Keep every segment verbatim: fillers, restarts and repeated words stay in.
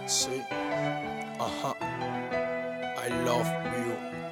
Sí, ajá, I love you.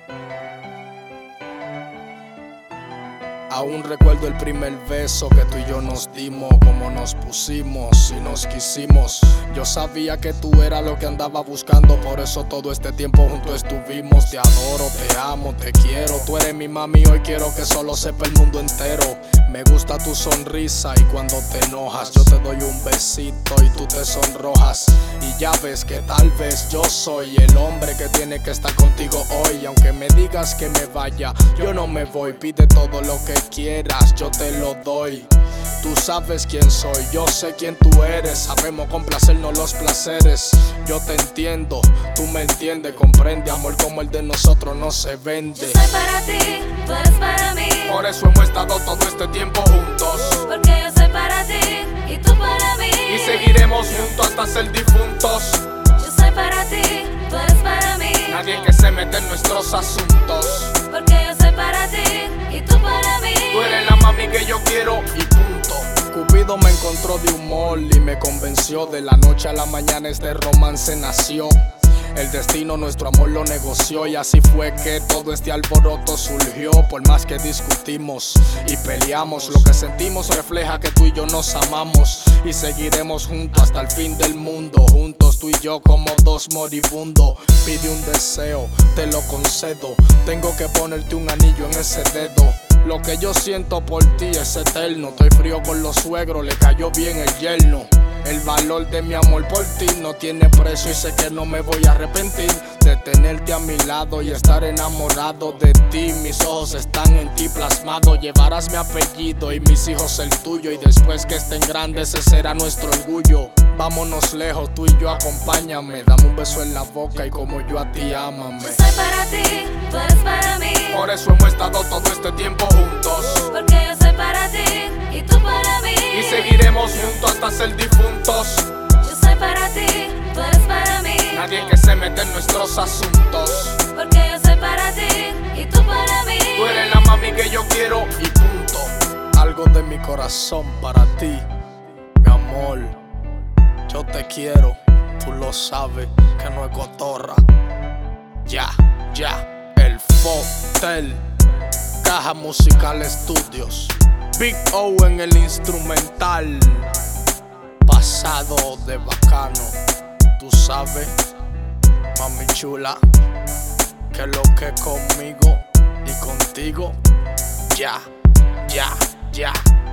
Aún recuerdo el primer beso que tú y yo nos dimos, como nos pusimos y nos quisimos. Yo sabía que tú eras lo que andaba buscando, por eso todo este tiempo juntos estuvimos. Te adoro, te amo, te quiero, tú eres mi mami, hoy quiero que solo sepa el mundo entero. Me gusta tu sonrisa y cuando te enojas yo te doy un besito y tú te sonrojas. Y ya ves que tal vez yo soy el hombre que tiene que estar contigo hoy. Aunque me digas que me vaya, yo no me voy. Pide todo lo que quieras, yo te lo doy. Tú sabes quién soy, yo sé quién tú eres. Sabemos complacernos los placeres. Yo te entiendo, tú me entiendes. Comprende, amor como el de nosotros no se vende. Yo soy para ti, tú eres para mí. Por eso hemos estado todo este tiempo juntos. Porque yo soy para ti y tú para mí. Y seguiremos juntos hasta ser difuntos. Yo soy para ti, tú eres para mí. Nadie que se mete en nuestros asuntos. Porque yo soy para ti y tú para mí. Tú eres la mami que yo quiero y punto. Cupido me encontró de humor y me convenció. De la noche a la mañana este romance nació. El destino nuestro amor lo negoció y así fue que todo este alboroto surgió. Por más que discutimos y peleamos, lo que sentimos refleja que tú y yo nos amamos. Y seguiremos juntos hasta el fin del mundo. Juntos tú y yo como dos moribundos. Pide un deseo, te lo concedo. Tengo que ponerte un anillo en ese dedo. Lo que yo siento por ti es eterno. Estoy frío con los suegros, le cayó bien el yerno. El valor de mi amor por ti no tiene precio y sé que no me voy a arrepentir de tenerte a mi lado y estar enamorado de ti. Mis ojos están en ti plasmados, llevarás mi apellido y mis hijos el tuyo. Y después que estén grandes ese será nuestro orgullo. Vámonos lejos, tú y yo, acompáñame. Dame un beso en la boca y como yo a ti, ámame. Yo soy para ti, tú eres para mí. Por eso hemos estado todo este tiempo juntos. Porque yo soy para ti y tú para mí. Y seguiremos juntos hasta ser difuntos. Yo soy para ti, tú eres para mí. Nadie que se mete en nuestros asuntos. Porque yo soy para ti y tú para mí. Tú eres la mami que yo quiero y punto. Algo de mi corazón para ti, mi amor. Yo te quiero, tú lo sabes que no es cotorra. Ya, ya, el Fotel, Caja Musical Estudios. Big O en el instrumental. Pasado de bacano, tú sabes, mami chula, que lo que conmigo y contigo, ya, ya, ya.